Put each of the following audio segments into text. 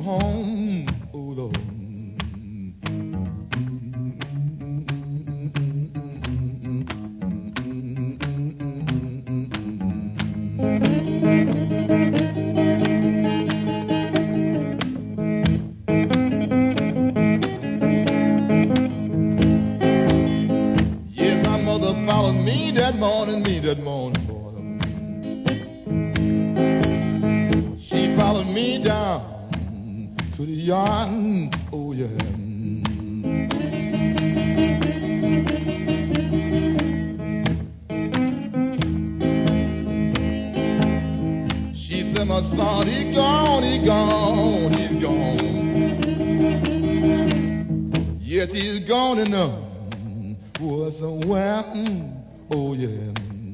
home, oh Lord. Yeah, my mother followed me that morning, morning. She followed me down to the yard, oh yeah. She said, my son, he gone. Yes, he's gone enough. Was somewhere, oh yeah.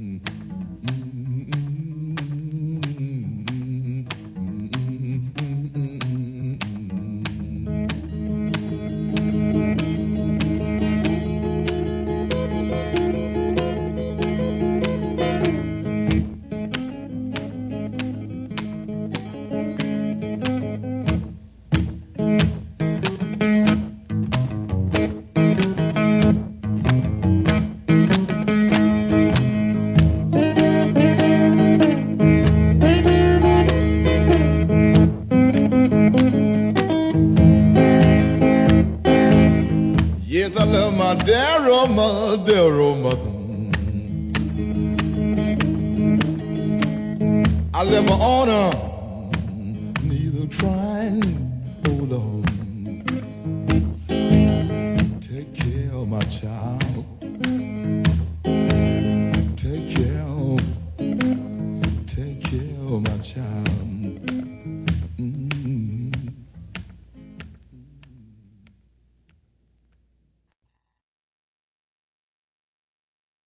Yes, I love my dear old mother. I left her on her, neither crying, oh Lord. Take care of my child.